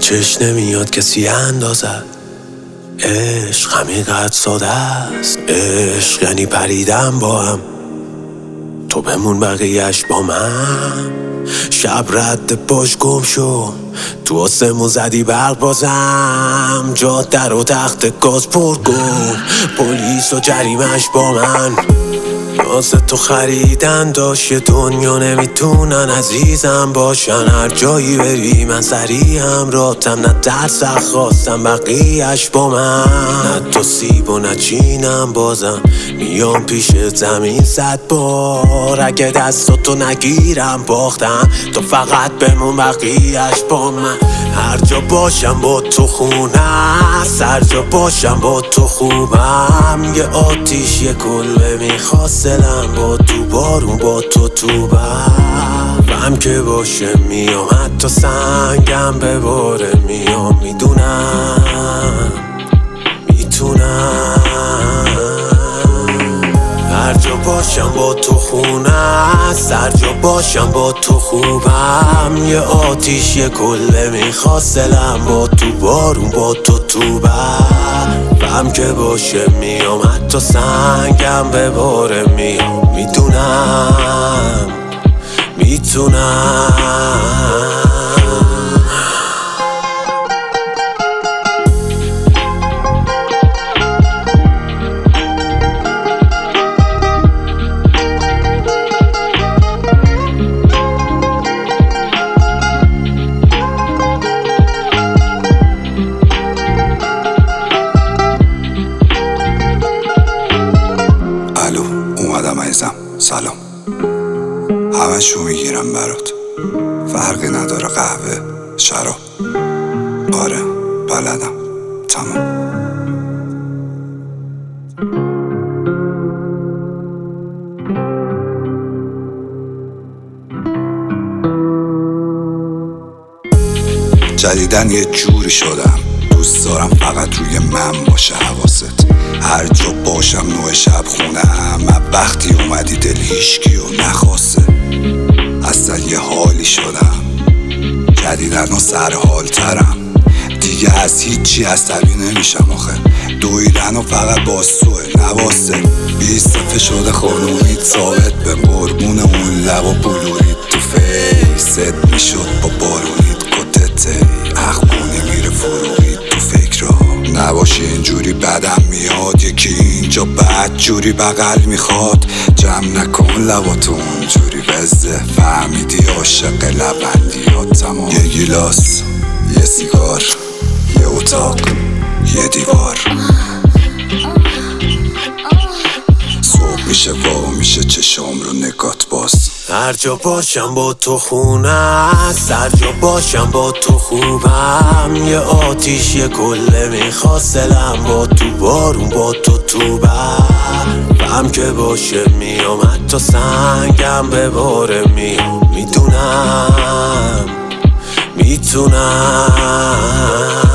چشم نمیاد کسی اندازد. عشق همینقدر ساده است. عشق یعنی پریدم با هم، تو بمون بقیهش با من. شب رد پاش گم شو، تو آسمون زدی برق بازم. جاده و تخت گاز پر کن، پلیس و جریمش با من. ناز تو خریدن داشت دنیا نمیتونن عزیزم باشن. هر جایی بری من سریعم راتم، نه درس خواستم بقیهش با من. نه تو سیب و نه چینم بازم میام پیش زمین 100 بار. اگه دستاتو نگیرم باختم، تو فقط بمون بقیهش با من. هر جا باشم با تو خونه است، هر جا باشم با تو خوبم. یه آتیش یه کلبه میخواست دلم، با تو بارون با تو برم. غم که باشه میام حتی سنگم بباره میام. میدونم میتونم. هر جا باشم با تو خونه است، هر جا باشم با تو خوبم. یه آتیش یه کله میخواست دلم، با تو بارون با تو برم. غم که باشه میام حتی سنگم بباره میام. میدونم میتونم. سلام، همشو میگیرم برات، فرقی نداره قهوه شراب. آره بلدم، تمام. جدیدن یه جوری شدم، دوست دارم فقط روی من باشه حواست. هر جا باشم نوع شب خونم، وقتی اومدی دل هیچکیو نخواسته. اصلا یه حالی شدم، جدیدن و سرحال ترم. دیگه از هیچی عصبی نمیشم آخه، دویدن و فقط باستوه نواسته. 20 صفحه شده خانومیت ثابت به قربون اون لب و بلورید تو فیست. میشد با بارونید کتته اخمونی میره فروغید تو فکرها. نباشی اینجوری بدم میاد، یکی اینجا بد جوری بغل میخواد. جمع نکن لباتو اونجوری وزه، فهمیدی عاشق لبندی ها تمام. یه گیلاس، یه سیگار، یه اتاق، یه دیوار. صبح میشه وا میشه چشام رو نگات باز. هر جا باشم با تو خونه است، هر جا باشم با تو خوبم. یه آتیش یه کله میخواست دلم، با تو بارون با تو برم. غم که باشه میام حتی سنگم بباره میام. میدونم میتونم.